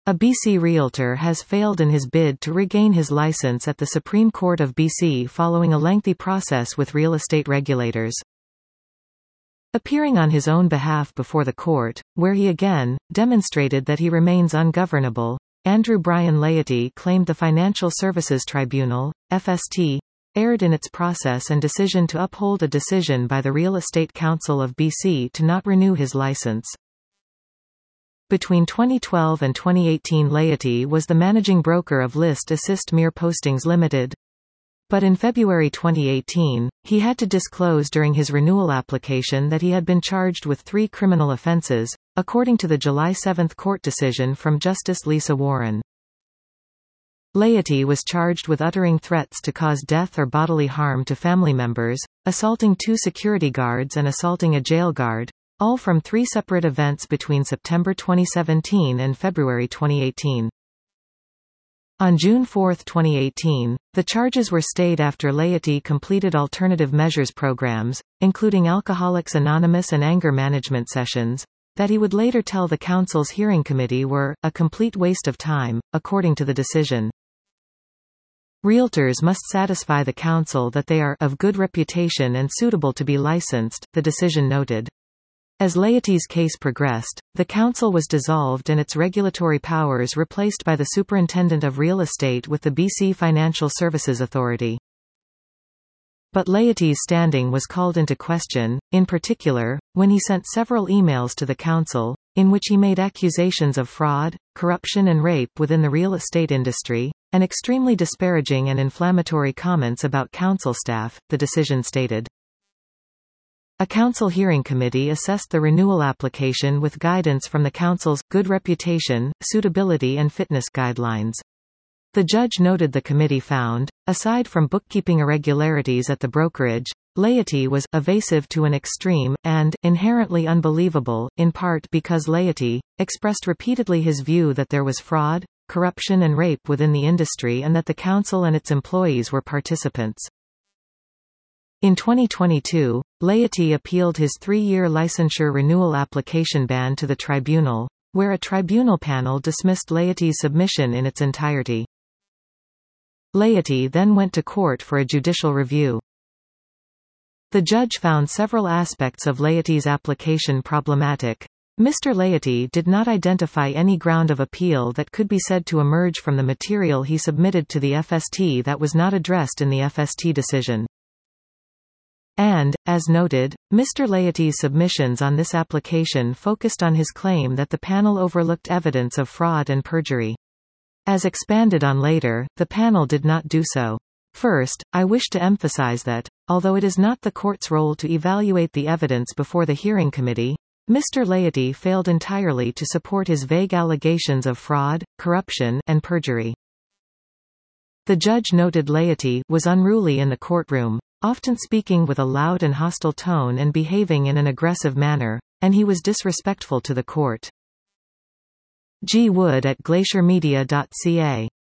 A BC realtor has failed in his bid to regain his license at the Supreme Court of BC following a lengthy process with real estate regulators. Appearing on his own behalf before the court, where he again demonstrated that he remains ungovernable, Andrew Brian Laity claimed the Financial Services Tribunal, FST, erred in its process and decision to uphold a decision by the Real Estate Council of BC to not renew his license. Between 2012 and 2018, Laity was the managing broker of List Assist Mere Postings Limited. But in February 2018, he had to disclose during his renewal application that he had been charged with 3 criminal offences, according to the July 7 court decision from Justice Lisa Warren. Laity was charged with uttering threats to cause death or bodily harm to family members, assaulting 2 security guards and assaulting a jail guard, all from 3 separate events between September 2017 and February 2018. On June 4, 2018, the charges were stayed after Laity completed alternative measures programs, including Alcoholics Anonymous and anger management sessions, that he would later tell the council's hearing committee were a complete waste of time, according to the decision. Realtors must satisfy the council that they are of good reputation and suitable to be licensed, the decision noted. As Laity's case progressed, the council was dissolved and its regulatory powers replaced by the Superintendent of Real Estate with the BC Financial Services Authority. But Laity's standing was called into question, in particular, when he sent several emails to the council, in which he made accusations of fraud, corruption and rape within the real estate industry, and extremely disparaging and inflammatory comments about council staff, the decision stated. A council hearing committee assessed the renewal application with guidance from the council's good reputation, suitability and fitness guidelines. The judge noted the committee found, aside from bookkeeping irregularities at the brokerage, Laity was evasive to an extreme, and inherently unbelievable, in part because Laity expressed repeatedly his view that there was fraud, corruption and rape within the industry and that the council and its employees were participants. In 2022, Laity appealed his 3-year licensure renewal application ban to the tribunal, where a tribunal panel dismissed Laity's submission in its entirety. Laity then went to court for a judicial review. The judge found several aspects of Laity's application problematic. Mr. Laity did not identify any ground of appeal that could be said to emerge from the material he submitted to the FST that was not addressed in the FST decision. And, as noted, Mr. Laity's submissions on this application focused on his claim that the panel overlooked evidence of fraud and perjury. As expanded on later, the panel did not do so. First, I wish to emphasize that, although it is not the court's role to evaluate the evidence before the hearing committee, Mr. Laity failed entirely to support his vague allegations of fraud, corruption, and perjury. The judge noted Laity was unruly in the courtroom, often speaking with a loud and hostile tone and behaving in an aggressive manner, and he was disrespectful to the court. G. Wood at glaciermedia.ca